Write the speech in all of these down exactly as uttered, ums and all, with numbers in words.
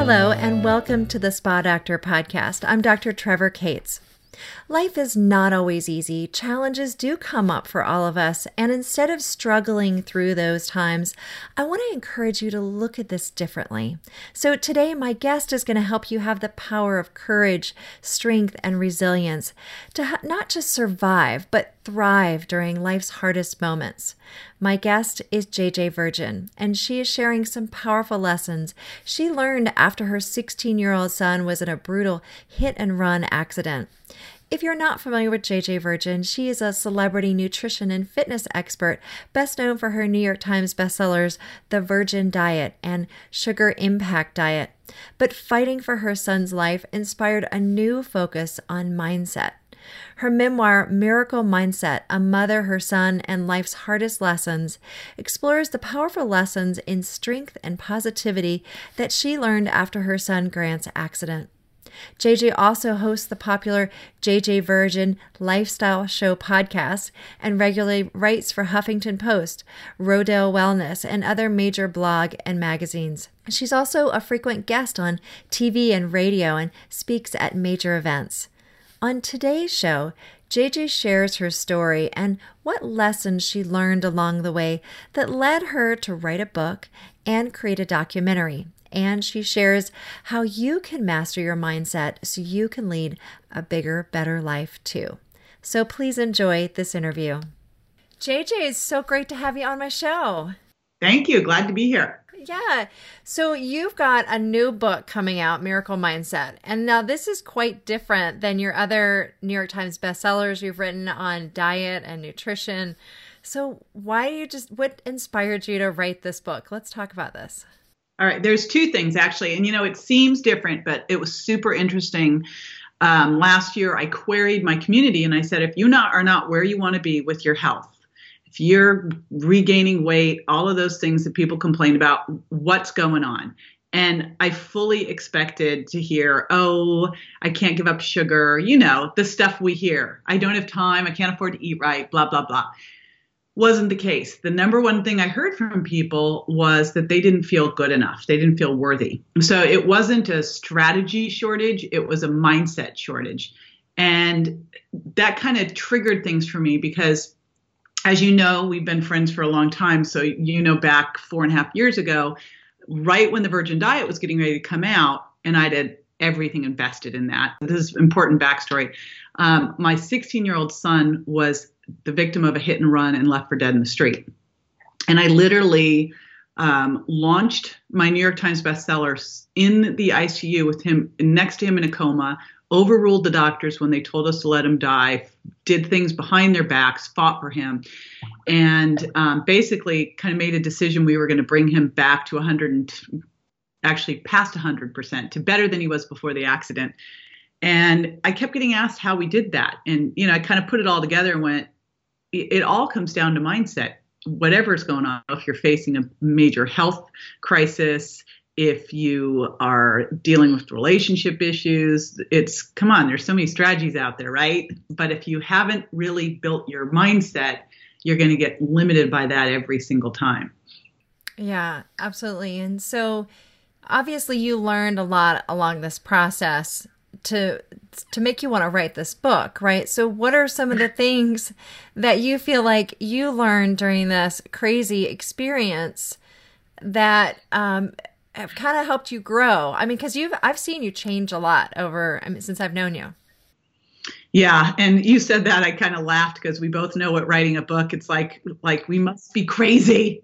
Hello, and welcome to the Spa Doctor podcast. I'm Doctor Trevor Cates. Life is not always easy. Challenges do come up for all of us, and instead of struggling through those times, I want to encourage you to look at this differently. So today, my guest is going to help you have the power of courage, strength, and resilience to ha- not just survive, but thrive during life's hardest moments. My guest is J J Virgin, and she is sharing some powerful lessons she learned after her sixteen-year-old son was in a brutal hit-and-run accident. If you're not familiar with J J Virgin, she is a celebrity nutrition and fitness expert, best known for her New York Times bestsellers, The Virgin Diet and Sugar Impact Diet. But fighting for her son's life inspired a new focus on mindset. Her memoir, Miracle Mindset, A Mother, Her Son, and Life's Hardest Lessons, explores the powerful lessons in strength and positivity that she learned after her son Grant's accident. J J also hosts the popular J J Virgin Lifestyle Show podcast and regularly writes for Huffington Post, Rodale Wellness, and other major blog and magazines. She's also a frequent guest on T V and radio and speaks at major events. On today's show, J J shares her story and what lessons she learned along the way that led her to write a book and create a documentary. And she shares how you can master your mindset so you can lead a bigger, better life too. So please enjoy this interview. J J, it's so great to have you on my show. Thank you. Glad to be here. Yeah. So you've got a new book coming out, Miracle Mindset. And now this is quite different than your other New York Times bestsellers you've written on diet and nutrition. So why you just, what inspired you to write this book? Let's talk about this. All right. There's two things actually. And, you know, it seems different, but it was super interesting. Um, last year, I queried my community and I said, if you not are not where you want to be with your health, if you're regaining weight, all of those things that people complain about, what's going on? And I fully expected to hear, oh, I can't give up sugar, you know, the stuff we hear. I don't have time. I can't afford to eat right, blah, blah, blah. Wasn't the case. The number one thing I heard from people was that they didn't feel good enough. They didn't feel worthy. So it wasn't a strategy shortage. It was a mindset shortage. And that kind of triggered things for me because, as you know, we've been friends for a long time. So, you know, back four and a half years ago, right when the Virgin Diet was getting ready to come out, and I did everything invested in that. This is important backstory. Um, my sixteen-year-old son was the victim of a hit and run and left for dead in the street. And I literally um, launched my New York Times bestsellers in the I C U with him next to him in a coma, overruled the doctors when they told us to let him die, did things behind their backs, fought for him, and um, basically kind of made a decision we were going to bring him back to one hundred, and actually past one hundred percent, to better than he was before the accident. And I kept getting asked how we did that. And, you know, I kind of put it all together and went, it, it all comes down to mindset. Whatever's going on, if you're facing a major health crisis, if you are dealing with relationship issues, it's, come on, there's so many strategies out there, right? But if you haven't really built your mindset, you're going to get limited by that every single time. Yeah, absolutely. And so obviously you learned a lot along this process to to make you want to write this book, right? So what are some of the things that you feel like you learned during this crazy experience that um, have kind of helped you grow? I mean, because you've I've seen you change a lot over I mean, since I've known you. Yeah, and you said that, I kind of laughed because we both know what writing a book, it's like like we must be crazy.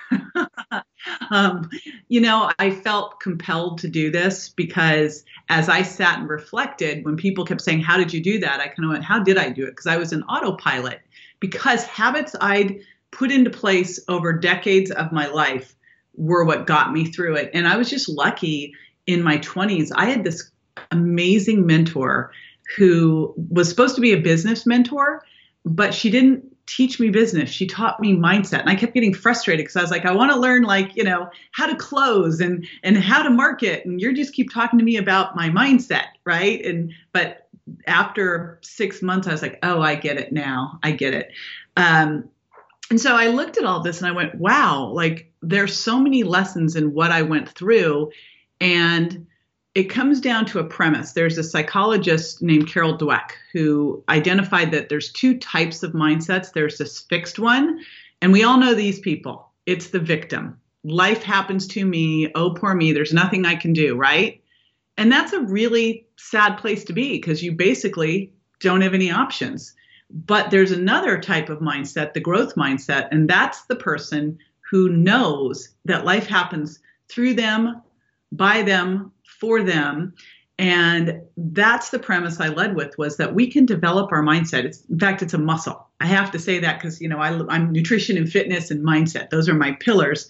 um, you know, I felt compelled to do this because as I sat and reflected, when people kept saying, how did you do that? I kind of went, how did I do it? Because I was an autopilot, because habits I'd put into place over decades of my life were what got me through it. And I was just lucky in my twenties. I had this amazing mentor who was supposed to be a business mentor, but she didn't teach me business. She taught me mindset. And I kept getting frustrated because I was like, I want to learn, like, you know, how to close and, and how to market. And you just keep talking to me about my mindset. Right. And, but after six months, I was like, oh, I get it now. I get it. Um, and so I looked at all this and I went, wow, like there's so many lessons in what I went through. And it comes down to a premise. There's a psychologist named Carol Dweck who identified that there's two types of mindsets. There's this fixed one, and we all know these people. It's the victim. Life happens to me. Oh, poor me. There's nothing I can do, right? And that's a really sad place to be because you basically don't have any options. But there's another type of mindset, the growth mindset, and that's the person who knows that life happens through them, by them, for them. And that's the premise I led with, was that we can develop our mindset. It's, in fact, it's a muscle. I have to say that because, you know, I, I'm nutrition and fitness and mindset. Those are my pillars.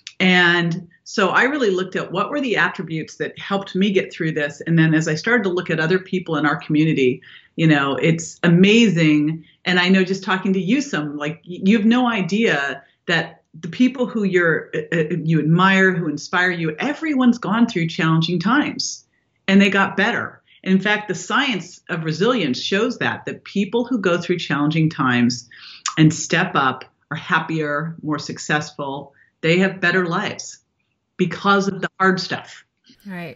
And so I really looked at what were the attributes that helped me get through this. And then as I started to look at other people in our community, you know, it's amazing. And I know just talking to you some, like, you have no idea that the people who you're, uh, you admire, who inspire you, everyone's gone through challenging times and they got better. And in fact, the science of resilience shows that, that people who go through challenging times and step up are happier, more successful. They have better lives because of the hard stuff. Right.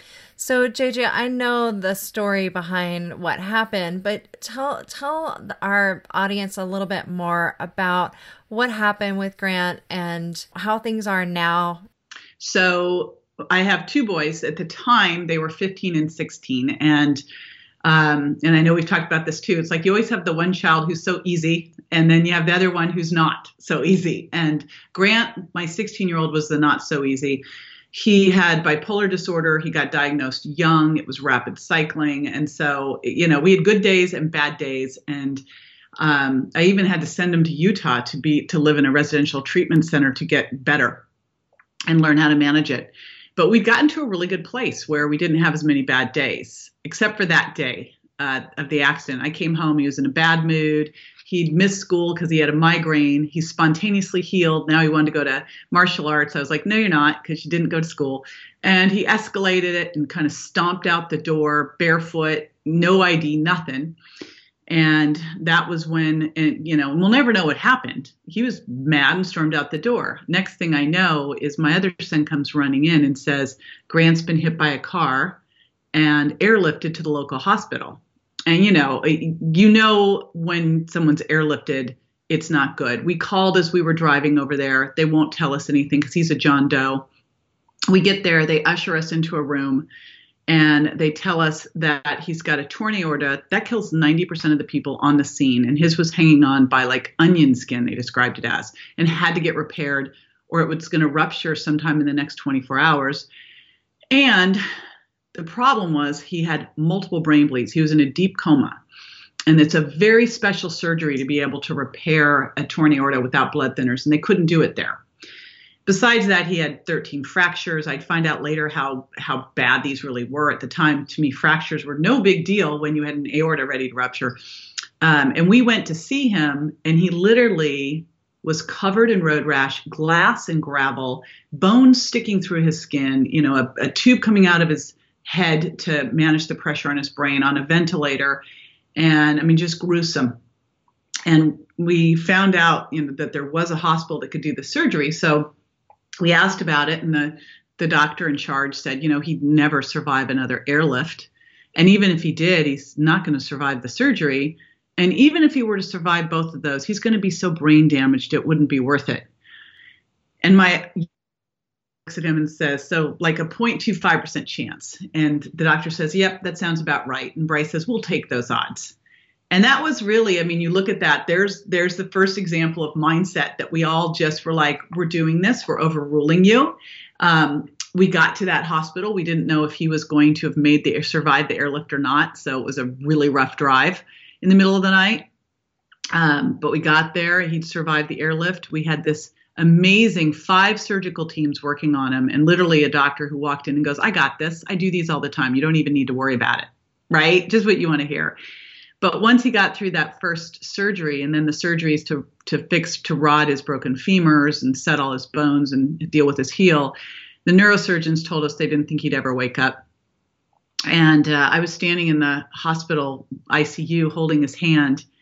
So J J, I know the story behind what happened, but tell tell our audience a little bit more about what happened with Grant and how things are now. So I have two boys. At the time, they were fifteen and sixteen. And um, and I know we've talked about this too. It's like you always have the one child who's so easy, and then you have the other one who's not so easy. And Grant, my sixteen-year-old, was the not so easy. He had bipolar disorder. He got diagnosed young. It was rapid cycling. And so, you know, we had good days and bad days. And um, I even had to send him to Utah to be to live in a residential treatment center to get better and learn how to manage it. But we'd gotten to a really good place where we didn't have as many bad days, except for that day uh, of the accident. I came home. He was in a bad mood. He'd missed school because he had a migraine. He spontaneously healed. Now he wanted to go to martial arts. I was like, no, you're not, because you didn't go to school. And he escalated it and kind of stomped out the door barefoot, no I D, nothing. And that was when, and, you know, we'll never know what happened. He was mad and stormed out the door. Next thing I know is my other son comes running in and says, Grant's been hit by a car and airlifted to the local hospital. And, you know, you know, when someone's airlifted, it's not good. We called as we were driving over there. They won't tell us anything because he's a John Doe. We get there. They usher us into a room and they tell us that he's got a torn aorta that kills ninety percent of the people on the scene. And his was hanging on by like onion skin, they described it as, and had to get repaired or it was going to rupture sometime in the next twenty-four hours. And the problem was he had multiple brain bleeds. He was in a deep coma. And it's a very special surgery to be able to repair a torn aorta without blood thinners. And they couldn't do it there. Besides that, he had thirteen fractures. I'd find out later how, how bad these really were. At the time, to me, fractures were no big deal when you had an aorta ready to rupture. Um, and we went to see him, and he literally was covered in road rash, glass and gravel, bones sticking through his skin, you know, a, a tube coming out of his head to manage the pressure on his brain, on a ventilator. And I mean, just gruesome. And we found out, you know, that there was a hospital that could do the surgery. So we asked about it, and the, the doctor in charge said, you know, he'd never survive another airlift. And even if he did, he's not going to survive the surgery. And even if he were to survive both of those, he's going to be so brain damaged, it wouldn't be worth it. And my looks at him and says, so like a zero point two five percent chance. And the doctor says, yep, that sounds about right. And Bryce says, we'll take those odds. And that was really, I mean, you look at that, there's there's the first example of mindset that we all just were like, we're doing this, we're overruling you. Um, we got to that hospital. We didn't know if he was going to have made the survived the airlift or not. So it was a really rough drive in the middle of the night. Um, but we got there, he'd survived the airlift. We had this amazing five surgical teams working on him, and literally a doctor who walked in and goes, I got this. I do these all the time. You don't even need to worry about it, right? Just what you want to hear. But once he got through that first surgery, and then the surgeries to to fix, to rod his broken femurs and set all his bones and deal with his heel, the neurosurgeons told us they didn't think he'd ever wake up. And uh, I was standing in the hospital I C U holding his hand,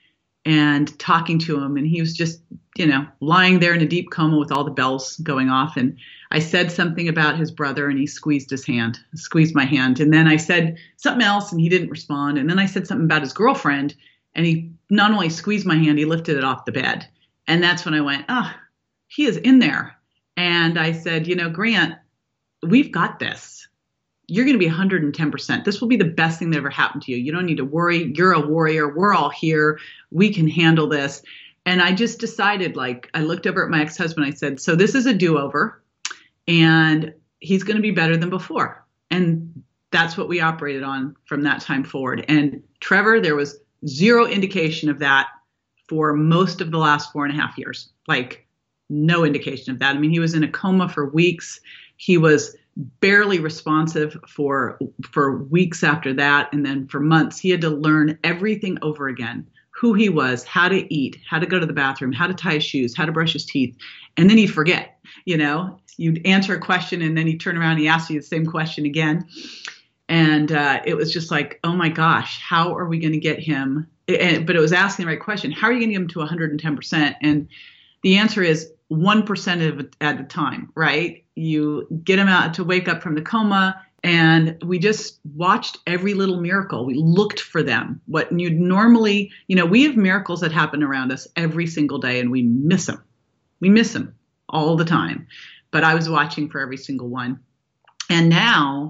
and talking to him. And he was just, you know, lying there in a deep coma with all the bells going off. And I said something about his brother and he squeezed his hand, squeezed my hand. And then I said something else and he didn't respond. And then I said something about his girlfriend and he not only squeezed my hand, he lifted it off the bed. And that's when I went, oh, he is in there. And I said, you know, Grant, we've got this. You're going to be one hundred ten percent. This will be the best thing that ever happened to you. You don't need to worry. You're a warrior. We're all here. We can handle this. And I just decided, like, I looked over at my ex-husband. I said, so this is a do-over and he's going to be better than before. And that's what we operated on from that time forward. And Trevor, there was zero indication of that for most of the last four and a half years. Like, no indication of that. I mean, he was in a coma for weeks. He was barely responsive for for weeks after that. And then for months, he had to learn everything over again. Who he was, how to eat, how to go to the bathroom, how to tie his shoes, how to brush his teeth. And then he'd forget, you know, you'd answer a question and then he'd turn around and he asked you the same question again. And uh, it was just like, oh my gosh, how are we going to get him? And, but it was asking the right question. How are you going to get him to one hundred ten percent? And the answer is one percent of it at a time, right? You get him out to wake up from the coma. And we just watched every little miracle. We looked for them. What you'd normally, you know, we have miracles that happen around us every single day and we miss them. We miss them all the time. But I was watching for every single one. And now,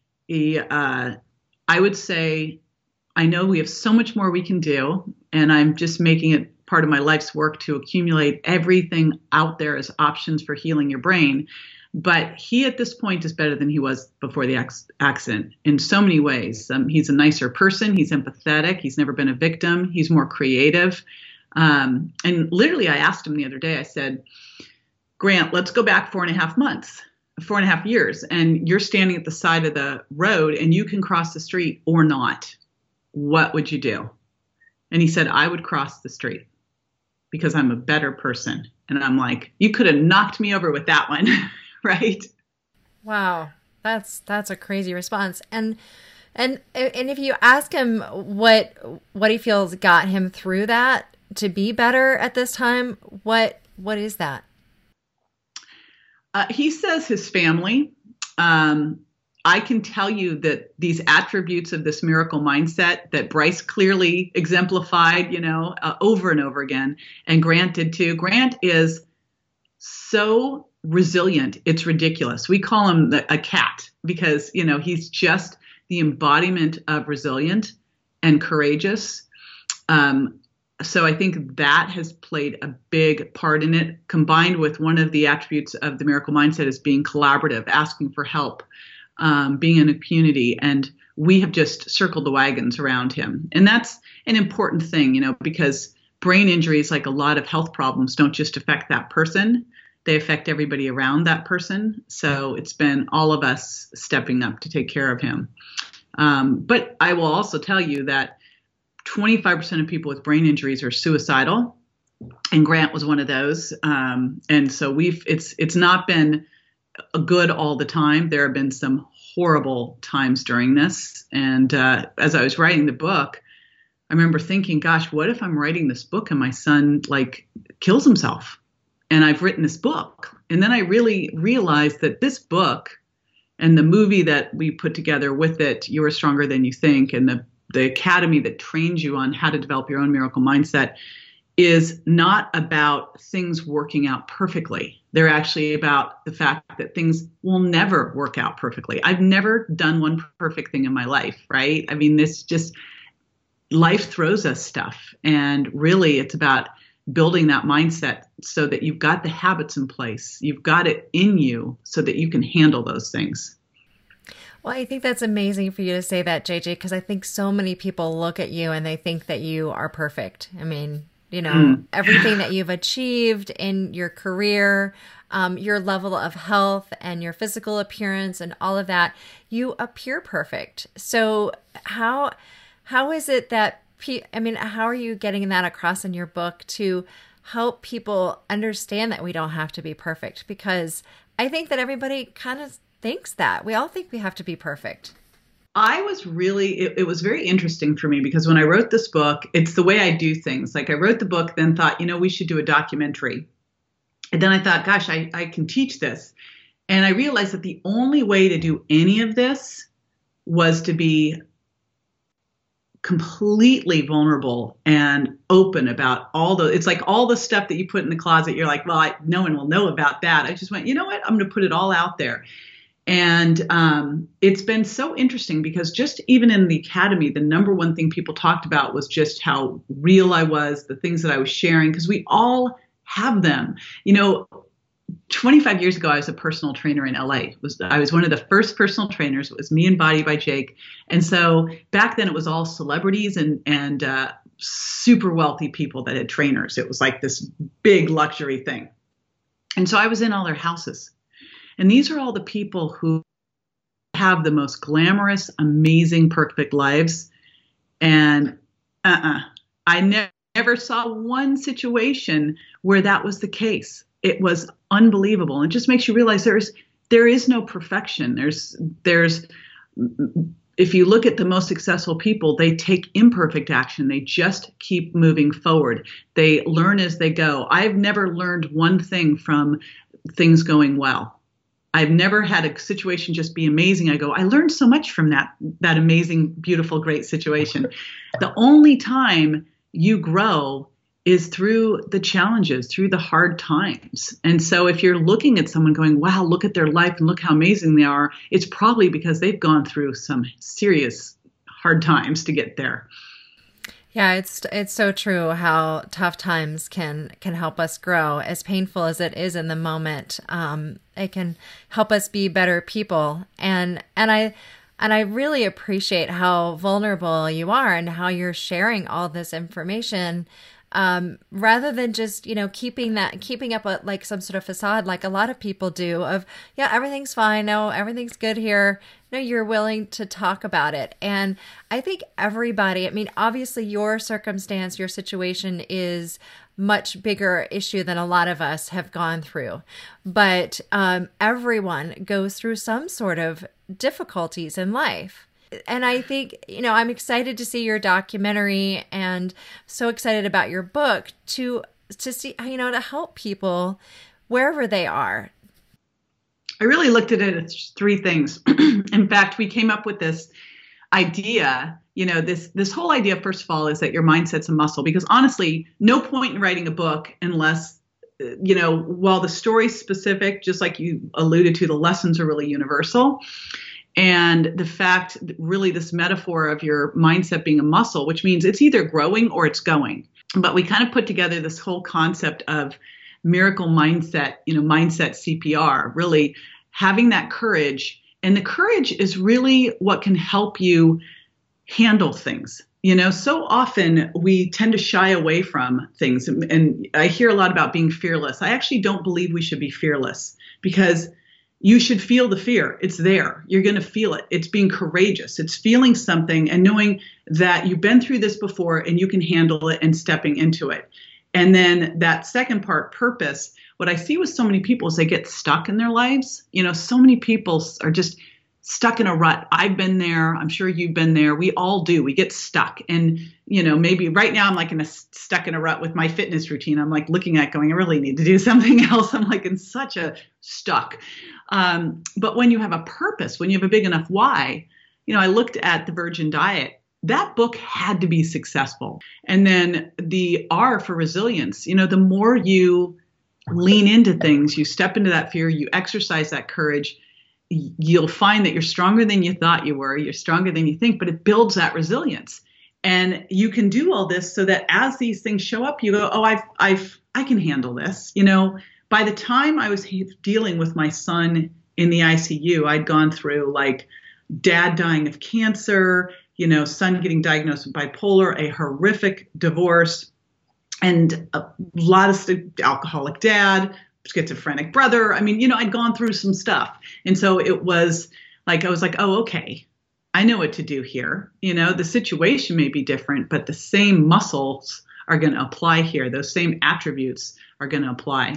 uh, I would say, I know we have so much more we can do. And I'm just making it part of my life's work to accumulate everything out there as options for healing your brain. But he at this point is better than he was before the accident in so many ways. Um, he's a nicer person. He's empathetic. He's never been a victim. He's more creative. Um, and literally, I asked him the other day, I said, Grant, let's go back four and a half months, four and a half years. And you're standing at the side of the road and you can cross the street or not. What would you do? And he said, I would cross the street because I'm a better person. And I'm like, you could have knocked me over with that one. Right. Wow. That's, that's a crazy response. And, and, and if you ask him what, what he feels got him through that to be better at this time, what, what is that? Uh, he says his family. Um, I can tell you that these attributes of this miracle mindset that Bryce clearly exemplified, you know, uh, over and over again, and Grant did too. Grant is so resilient. It's ridiculous. We call him the, a cat because, you know, he's just the embodiment of resilient and courageous. Um, so I think that has played a big part in it, combined with one of the attributes of the miracle mindset is being collaborative, asking for help, um, being in a community. And we have just circled the wagons around him. And that's an important thing, you know, because brain injuries, like a lot of health problems, don't just affect that person. They affect everybody around that person. So it's been all of us stepping up to take care of him. Um, but I will also tell you that twenty-five percent of people with brain injuries are suicidal. And Grant was one of those. Um, and so we've, it's, it's not been good all the time. There have been some horrible times during this. And uh, as I was writing the book, I remember thinking, gosh, what if I'm writing this book and my son like kills himself? And I've written this book. And then I really realized that this book and the movie that we put together with it, You Are Stronger Than You Think, and the, the academy that trains you on how to develop your own miracle mindset is not about things working out perfectly. They're actually about the fact that things will never work out perfectly. I've never done one perfect thing in my life, right? I mean, this just, life throws us stuff. And really it's about building that mindset so that you've got the habits in place. You've got it in you so that you can handle those things. Well, I think that's amazing for you to say that, J J, because I think so many people look at you and they think that you are perfect. I mean, you know, mm. everything that you've achieved in your career, um, your level of health and your physical appearance and all of that, you appear perfect. So how how is it that I mean, how are you getting that across in your book to help people understand that we don't have to be perfect? Because I think that everybody kind of thinks that. We all think we have to be perfect. I was really, it, it was very interesting for me because when I wrote this book, it's the way I do things. Like I wrote the book, then thought, you know, we should do a documentary. And then I thought, gosh, I, I can teach this. And I realized that the only way to do any of this was to be completely vulnerable and open about all the, it's like all the stuff that you put in the closet. You're like, well, I, no one will know about that. I just went, you know what? I'm going to put it all out there. And um, it's been so interesting because just even in the academy, the number one thing people talked about was just how real I was, the things that I was sharing, because we all have them. You know, twenty-five years ago, I was a personal trainer in L A. It was, I was one of the first personal trainers. It was Me and Body by Jake. And so back then it was all celebrities and, and uh, super wealthy people that had trainers. It was like this big luxury thing. And so I was in all their houses. And these are all the people who have the most glamorous, amazing, perfect lives. And uh-uh, I ne- never saw one situation where that was the case. It was unbelievable. And it just makes you realize there's there is no perfection. There's there's if you look at the most successful people, they take imperfect action. They just keep moving forward. They learn as they go. I've never learned one thing from things going well. I've never had a situation just be amazing. I go, I learned so much from that, that amazing, beautiful, great situation. The only time you grow is through the challenges, through the hard times. And so if you're looking at someone going, wow, look at their life and look how amazing they are, it's probably because they've gone through some serious hard times to get there. Yeah, it's it's so true how tough times can can help us grow. As painful as it is in the moment, um, it can help us be better people. And and I and I really appreciate how vulnerable you are and how you're sharing all this information. Um, rather than just, you know, keeping that, keeping up a, like some sort of facade, like a lot of people do of, yeah, everything's fine. No, everything's good here. No, you're willing to talk about it. And I think everybody, I mean, obviously your circumstance, your situation is much bigger issue than a lot of us have gone through, but, um, everyone goes through some sort of difficulties in life. And I think, you know, I'm excited to see your documentary and so excited about your book to to see, you know, to help people wherever they are. I really looked at it as three things. In fact, we came up with this idea, you know, this this whole idea, first of all, is that your mindset's a muscle, because honestly, no point in writing a book unless, you know, while the story's specific, just like you alluded to, the lessons are really universal. And the fact, really this metaphor of your mindset being a muscle, which means it's either growing or it's going. But we kind of put together this whole concept of miracle mindset, you know, mindset C P R, really having that courage. And the courage is really what can help you handle things. You know, so often we tend to shy away from things. And, and I hear a lot about being fearless. I actually don't believe we should be fearless, because you should feel the fear. It's there. You're going to feel it. It's being courageous. It's feeling something and knowing that you've been through this before and you can handle it and stepping into it. And then that second part, purpose, what I see with so many people is they get stuck in their lives. You know, so many people are just stuck in a rut. I've been there. I'm sure you've been there. We all do. We get stuck. And, you know, maybe right now I'm like in a stuck in a rut with my fitness routine. I'm like looking at going, I really need to do something else. I'm like in such a stuck. Um, but when you have a purpose, when you have a big enough why, you know, I looked at the Virgin Diet. That book had to be successful. And then the R for resilience, you know, the more you lean into things, you step into that fear, you exercise that courage, you'll find that you're stronger than you thought you were. You're stronger than you think, but it builds that resilience. And you can do all this so that as these things show up, you go, oh, I've, I've, I can handle this. You know, by the time I was dealing with my son in the I C U, I'd gone through like dad dying of cancer, you know, son getting diagnosed with bipolar, a horrific divorce, and a lot of st- alcoholic dad, schizophrenic brother. I mean, you know, I'd gone through some stuff. And so it was like, I was like, oh, okay, I know what to do here. You know, the situation may be different, but the same muscles are going to apply here. Those same attributes are going to apply.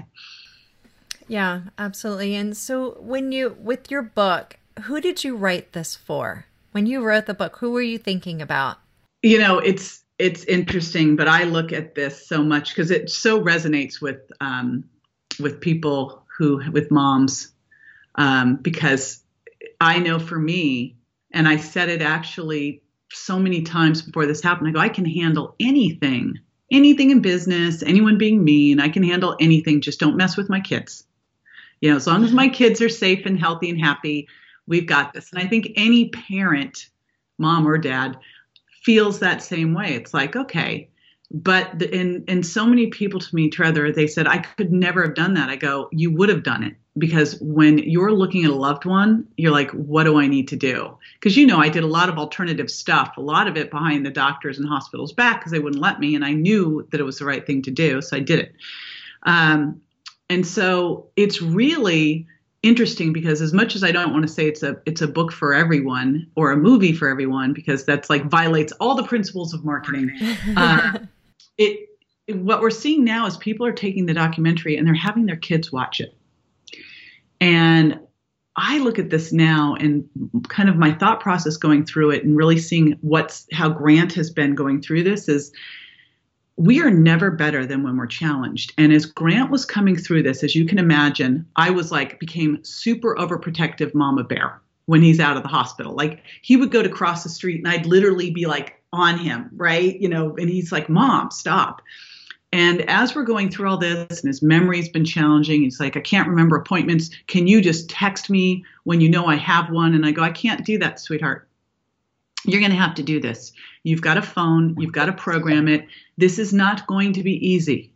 Yeah, absolutely. And so when you, with your book, who did you write this for? When you wrote the book, who were you thinking about? You know, it's it's interesting, but I look at this so much because it so resonates with um, with people who with moms, um, because I know for me, and I said it actually so many times before this happened. I go, I can handle anything, anything in business, anyone being mean. I can handle anything. Just don't mess with my kids. You know, as long as my kids are safe and healthy and happy, we've got this. And I think any parent, mom or dad, feels that same way. It's like, okay, but the, and, and so many people to me, Trevor, they said, I could never have done that. I go, you would have done it, because when you're looking at a loved one, you're like, what do I need to do? Because, you know, I did a lot of alternative stuff, a lot of it behind the doctors and hospitals' back because they wouldn't let me. And I knew that it was the right thing to do. So I did it. Um, and so it's really interesting because as much as I don't want to say it's a it's a book for everyone or a movie for everyone, because that's like violates all the principles of marketing. Uh, it, it what we're seeing now is people are taking the documentary and they're having their kids watch it. And I look at this now and kind of my thought process going through it and really seeing what's how Grant has been going through this is we are never better than when we're challenged. And as Grant was coming through this, as you can imagine, I was like, became super overprotective mama bear when he's out of the hospital. Like he would go to cross the street and I'd literally be like on him, right? You know, and he's like, Mom, stop. And as we're going through all this and his memory's been challenging, he's like, I can't remember appointments. Can you just text me when you know I have one? And I go, I can't do that, sweetheart. You're going to have to do this. You've got a phone. You've got to program it. This is not going to be easy,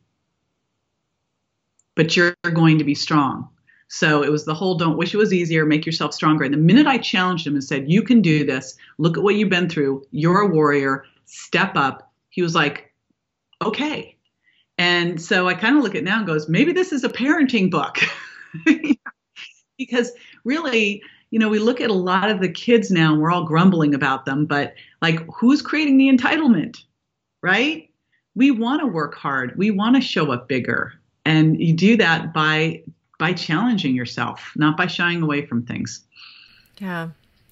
but you're going to be strong. So it was the whole don't wish it was easier, make yourself stronger. And the minute I challenged him and said, you can do this. Look at what you've been through. You're a warrior. Step up. He was like, okay. And so I kind of look at it now and goes, maybe this is a parenting book. Because really, you know, we look at a lot of the kids now and we're all grumbling about them, but like who's creating the entitlement, right? We want to work hard. We want to show up bigger. And you do that by by challenging yourself, not by shying away from things. Yeah.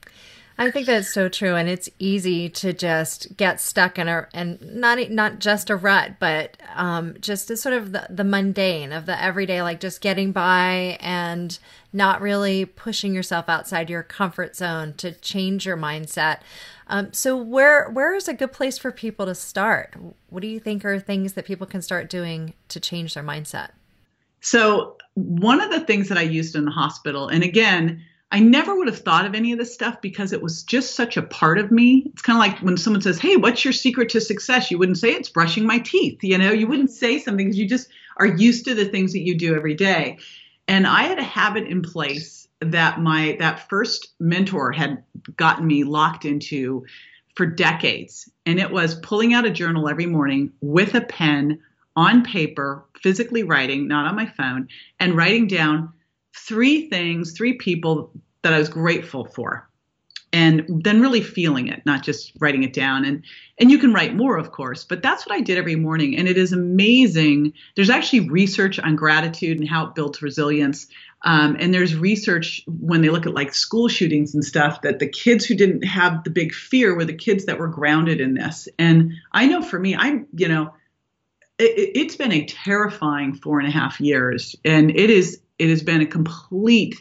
I think that's so true. And it's easy to just get stuck in a, and not, not just a rut, but um, just the sort of the, the mundane of the everyday, like just getting by and not really pushing yourself outside your comfort zone to change your mindset. Um, so where, where is a good place for people to start? What do you think are things that people can start doing to change their mindset? So one of the things that I used in the hospital, and again, I never would have thought of any of this stuff because it was just such a part of me. It's kind of like when someone says, hey, what's your secret to success? You wouldn't say it's brushing my teeth. You know, you wouldn't say something because you just are used to the things that you do every day. And I had a habit in place that my that first mentor had gotten me locked into for decades. And it was pulling out a journal every morning with a pen on paper, physically writing, not on my phone, and writing down three things, three people that I was grateful for, and then really feeling it, not just writing it down. And, and you can write more, of course, but that's what I did every morning. And it is amazing. There's actually research on gratitude and how it builds resilience. Um, and there's research when they look at like school shootings and stuff that the kids who didn't have the big fear were the kids that were grounded in this. And I know for me, I'm, you know, it, it's been a terrifying four and a half years, and it is, it has been a complete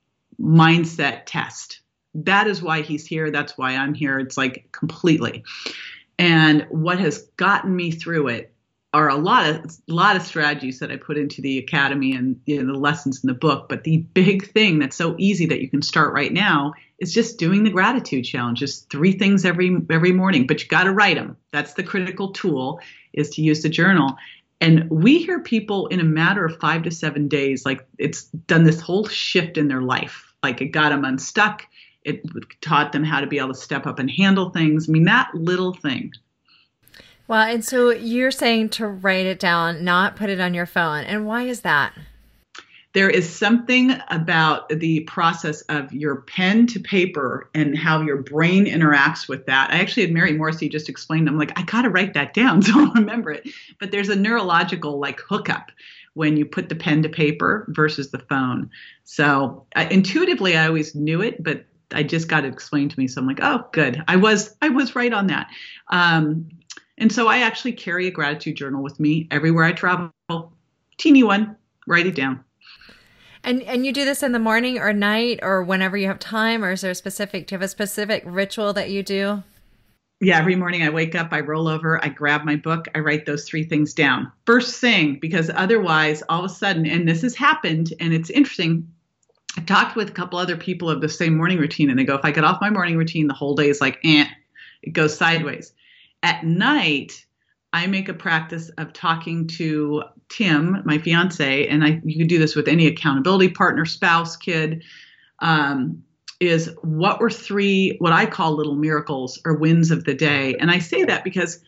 mindset test. That is why he's here. That's why I'm here. It's like completely. And what has gotten me through it are a lot of a lot of strategies that I put into the academy and, you know, the lessons in the book. But the big thing that's so easy that you can start right now is just doing the gratitude challenge. Just three things every every morning, but you got to write them. That's the critical tool, is to use the journal. And we hear people in a matter of five to seven days, like it's done this whole shift in their life. Like it got them unstuck. It taught them how to be able to step up and handle things. I mean, that little thing. Well, and so you're saying to write it down, not put it on your phone. And why is that? There is something about the process of your pen to paper and how your brain interacts with that. I actually had Mary Morrissey just explained, I'm like, I got to write that down so I'll remember it. But there's a neurological like hookup when you put the pen to paper versus the phone. So uh, intuitively, I always knew it, but I just got it explained to me. So I'm like, oh, good. I was, I was right on that. Um, and so I actually carry a gratitude journal with me everywhere I travel. Teeny one, write it down. And and you do this in the morning or night or whenever you have time, or is there a specific, do you have a specific ritual that you do? Yeah, every morning I wake up, I roll over, I grab my book, I write those three things down. First thing, because otherwise all of a sudden, and this has happened, and it's interesting, I've talked with a couple other people of the same morning routine, and they go, if I get off my morning routine, the whole day is like, eh, it goes sideways. At night, I make a practice of talking to Tim, my fiance, and I, you can do this with any accountability partner, spouse, kid, um, is what were three, what I call little miracles or wins of the day. And I say that because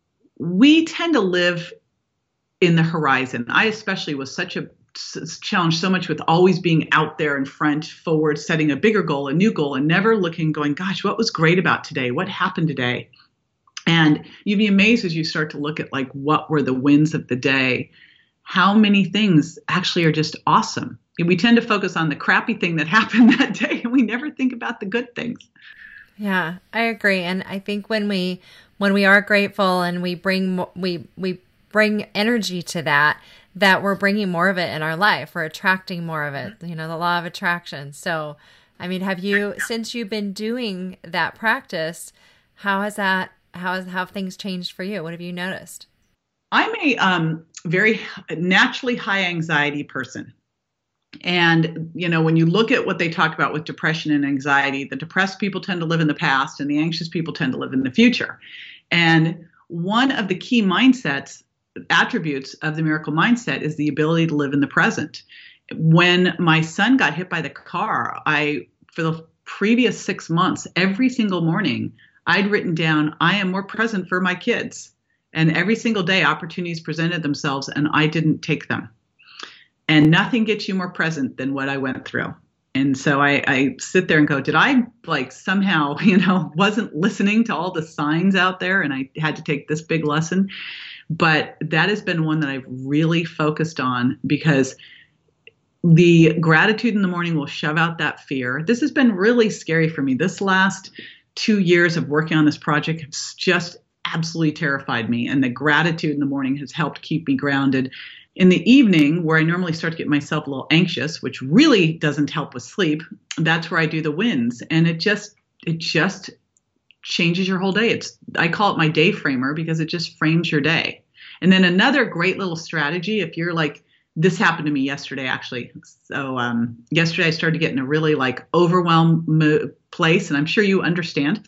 we tend to live in the horizon. I especially was such a challenge so much with always being out there in front, forward, setting a bigger goal, a new goal, and never looking, going, gosh, what was great about today? What happened today? And you'd be amazed as you start to look at like, what were the wins of the day? How many things actually are just awesome. We tend to focus on the crappy thing that happened that day, and we never think about the good things. Yeah, I agree. And I think when we, when we are grateful and we bring, we, we bring energy to that, that we're bringing more of it in our life. We're attracting more of it, you know, the law of attraction. So, I mean, have you, since you've been doing that practice, how has that, how has, how have things changed for you? What have you noticed? I'm a um, very naturally high anxiety person. And, you know, when you look at what they talk about with depression and anxiety, the depressed people tend to live in the past and the anxious people tend to live in the future. And one of the key mindsets, attributes of the miracle mindset is the ability to live in the present. When my son got hit by the car, I, for the previous six months, every single morning, I'd written down, I am more present for my kids. And every single day, opportunities presented themselves and I didn't take them. And nothing gets you more present than what I went through. And so I, I sit there and go, did I like somehow, you know, wasn't listening to all the signs out there and I had to take this big lesson? But that has been one that I've really focused on because the gratitude in the morning will shove out that fear. This has been really scary for me. This last two years of working on this project has just absolutely terrified me. And the gratitude in the morning has helped keep me grounded. In the evening, where I normally start to get myself a little anxious, which really doesn't help with sleep, that's where I do the wins. And it just, it just changes your whole day. It's, I call it my day framer because it just frames your day. And then another great little strategy, if you're like, this happened to me yesterday, actually. So um, yesterday I started getting a really like overwhelmed mo- place, and I'm sure you understand.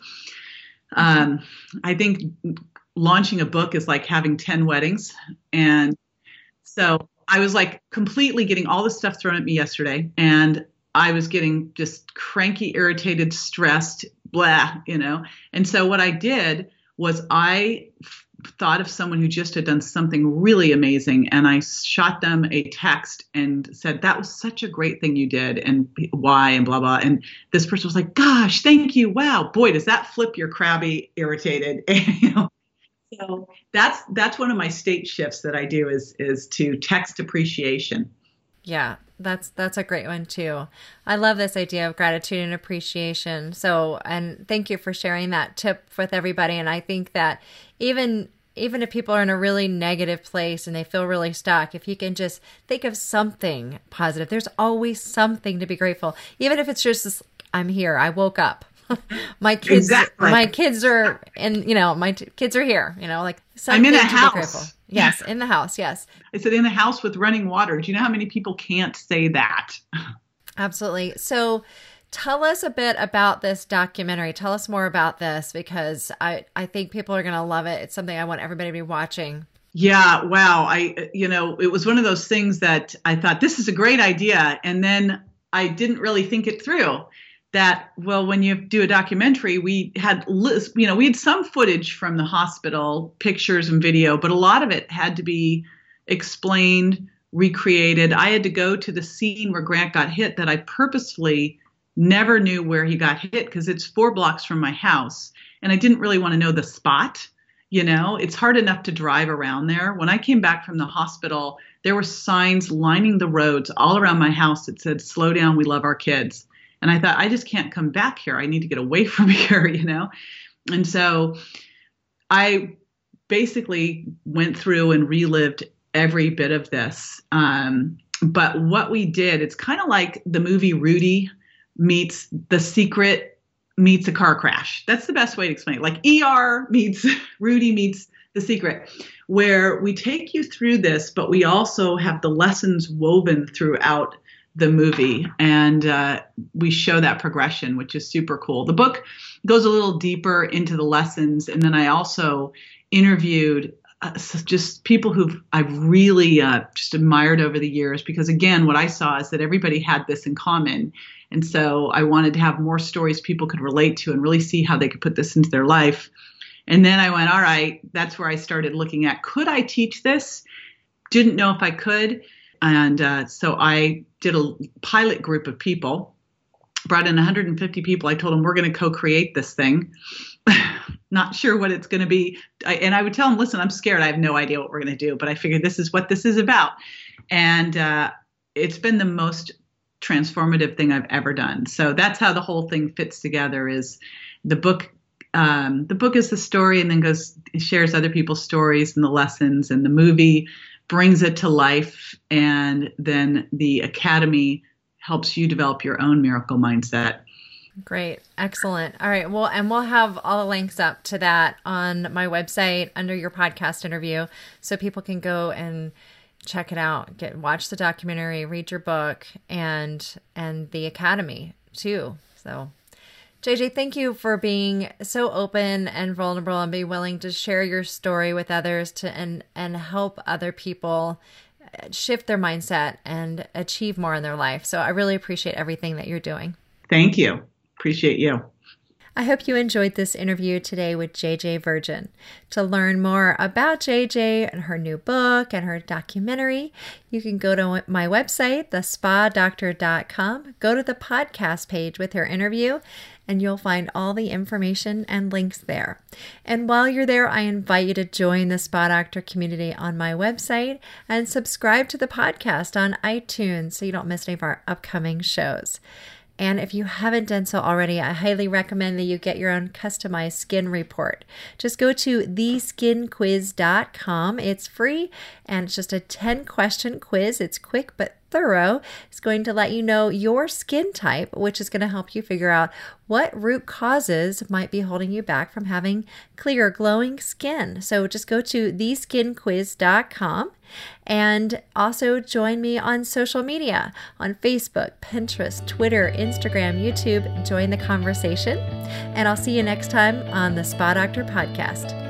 Um, I think launching a book is like having ten weddings. And so I was like completely getting all this stuff thrown at me yesterday, and I was getting just cranky, irritated, stressed, blah, you know. And so what I did was I f- thought of someone who just had done something really amazing, and I shot them a text and said, that was such a great thing you did, and why, and blah, blah. And this person was like, gosh, thank you. Wow, boy, does that flip your crabby, irritated, you know. So that's that's one of my state shifts that I do is is to text appreciation. Yeah, that's that's a great one too. I love this idea of gratitude and appreciation. So, and thank you for sharing that tip with everybody. And I think that even even if people are in a really negative place and they feel really stuck, if you can just think of something positive, there's always something to be grateful. Even if it's just this, I'm here, I woke up. My kids, exactly. my kids are, and you know, my t- kids are here. You know, like I'm in a house. Yes, in the house. Yes, I said in a house with running water. Do you know how many people can't say that? Absolutely. So, tell us a bit about this documentary. Tell us more about this because I I think people are going to love it. It's something I want everybody to be watching. Yeah. Wow. I you know, it was one of those things that I thought this is a great idea, and then I didn't really think it through. That, well, when you do a documentary, we had, you know, we had some footage from the hospital, pictures and video, but a lot of it had to be explained, recreated. I had to go to the scene where Grant got hit that I purposefully never knew where he got hit because it's four blocks from my house. And I didn't really want to know the spot. You know, it's hard enough to drive around there. When I came back from the hospital, there were signs lining the roads all around my house that said, slow down, we love our kids. And I thought, I just can't come back here. I need to get away from here, you know? And so I basically went through and relived every bit of this. Um, but what we did, it's kind of like the movie Rudy meets The Secret meets a car crash. That's the best way to explain it. Like E R meets Rudy meets The Secret, where we take you through this, but we also have the lessons woven throughout the movie. And uh, we show that progression, which is super cool. The book goes a little deeper into the lessons. And then I also interviewed uh, just people who I've really uh, just admired over the years, because again, what I saw is that everybody had this in common. And so I wanted to have more stories people could relate to and really see how they could put this into their life. And then I went, all right, that's where I started looking at, could I teach this? Didn't know if I could. And uh, so I did a pilot group of people, brought in one hundred fifty people. I told them, we're going to co-create this thing. Not sure what it's going to be. I, and I would tell them, listen, I'm scared. I have no idea what we're going to do, but I figured this is what this is about. And uh, it's been the most transformative thing I've ever done. So that's how the whole thing fits together. Is the book Um, the book is the story, and then goes shares other people's stories and the lessons, and the movie brings it to life. And then the Academy helps you develop your own miracle mindset. Great. Excellent. All right. Well, and we'll have all the links up to that on my website under your podcast interview, so people can go and check it out, get, watch the documentary, read your book, and, and the Academy too. So J J, thank you for being so open and vulnerable and be willing to share your story with others to and and help other people shift their mindset and achieve more in their life. So I really appreciate everything that you're doing. Thank you. Appreciate you. I hope you enjoyed this interview today with J J Virgin. To learn more about J J and her new book and her documentary, you can go to my website, the spa doctor dot com, go to the podcast page with her interview, and you'll find all the information and links there. And while you're there, I invite you to join the Spa Doctor community on my website and subscribe to the podcast on iTunes so you don't miss any of our upcoming shows. And if you haven't done so already, I highly recommend that you get your own customized skin report. Just go to the skin quiz dot com. It's free, and it's just a ten question quiz. It's quick but thorough. It's going to let you know your skin type, which is going to help you figure out what root causes might be holding you back from having clear, glowing skin. So just go to the skin quiz dot com. And also join me on social media, on Facebook, Pinterest, Twitter, Instagram, YouTube. Join the conversation. And I'll see you next time on the Spa Doctor Podcast.